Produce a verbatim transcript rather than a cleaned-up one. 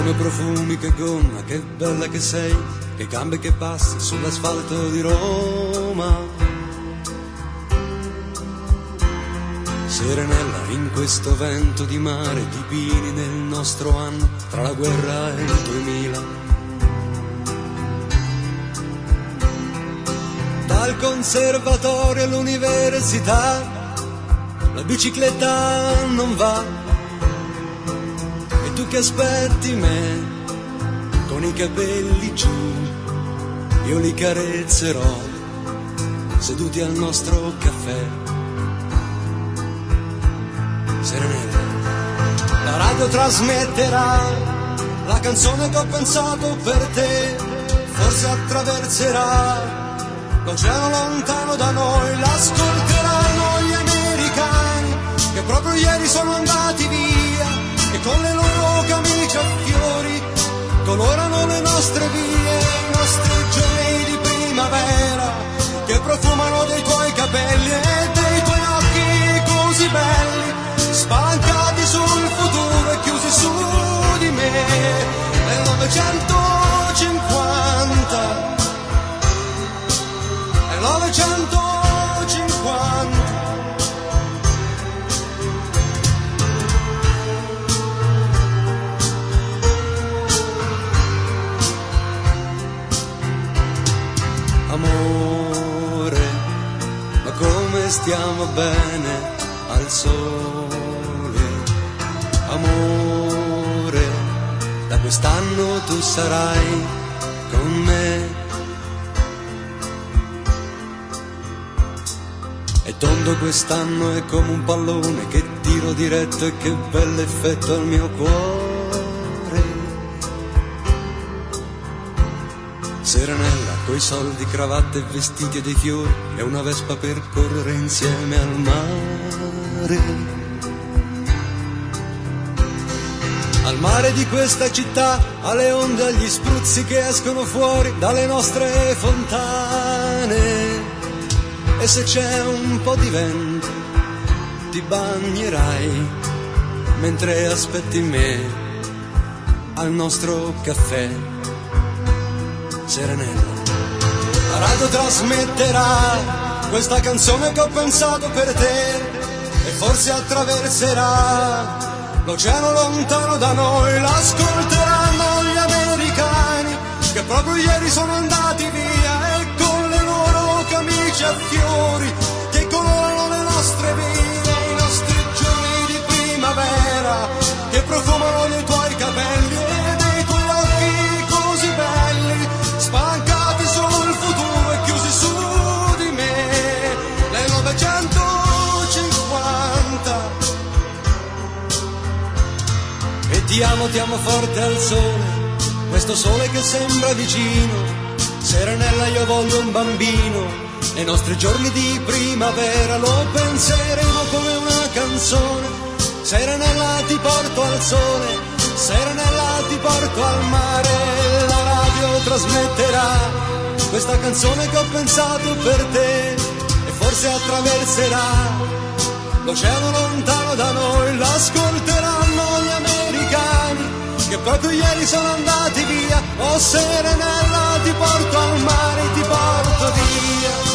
come profumi, che gonna, che bella che sei, che gambe che passi sull'asfalto di Roma. Serenella in questo vento di mare, di pini nel nostro anno, tra la guerra e il duemila. Dal conservatorio all'università, la bicicletta non va. E tu che aspetti me, con i capelli giù, io li carezzerò, seduti al nostro caffè. Serenella, la radio trasmetterà la canzone che ho pensato per te, forse attraverserà l'oceano lontano da noi, l'ascolteranno gli americani che proprio ieri sono andati via e con le loro camicie a fiori colorano le nostre vie, i nostri giorni di primavera che profumano dei tuoi capelli e dei tuoi occhi così belli, spalancati sul futuro e chiusi su di me. Nel novecentocinquanta, nel novecentocinquanta. Amore, ma come stiamo bene al sole. Amore, da quest'anno tu sarai con me. E tondo quest'anno è come un pallone che tiro diretto e che bell'effetto al mio cuore. Serenella, coi soldi, cravatte e vestiti e dei fiori, e una vespa per correre insieme al mare. Al mare di questa città, alle onde, agli spruzzi che escono fuori dalle nostre fontane. E se c'è un po' di vento, ti bagnerai mentre aspetti me al nostro caffè. Serenella, la radio trasmetterà questa canzone che ho pensato per te e forse attraverserà l'oceano lontano da noi, l'ascolteranno gli americani che proprio ieri sono andati via e con le loro camicie a fiori che colorano le nostre vie, i nostri giorni di primavera che profumano dei tuoi capelli e dei tuoi occhi così belli, spalancati sul futuro e chiusi su di me. Nel novecentocinquanta. E ti amo, ti amo forte al sole, questo sole che sembra vicino. Serenella, io voglio un bambino, nei nostri giorni di primavera lo penseremo come una canzone. Serenella, ti porto al sole, Serenella, ti porto al mare. La radio trasmetterà questa canzone che ho pensato per te e forse attraverserà l'oceano lontano da noi, l'ascolteranno gli americani che proprio ieri sono andati via. Oh Serenella, ti porto al mare, ti porto via.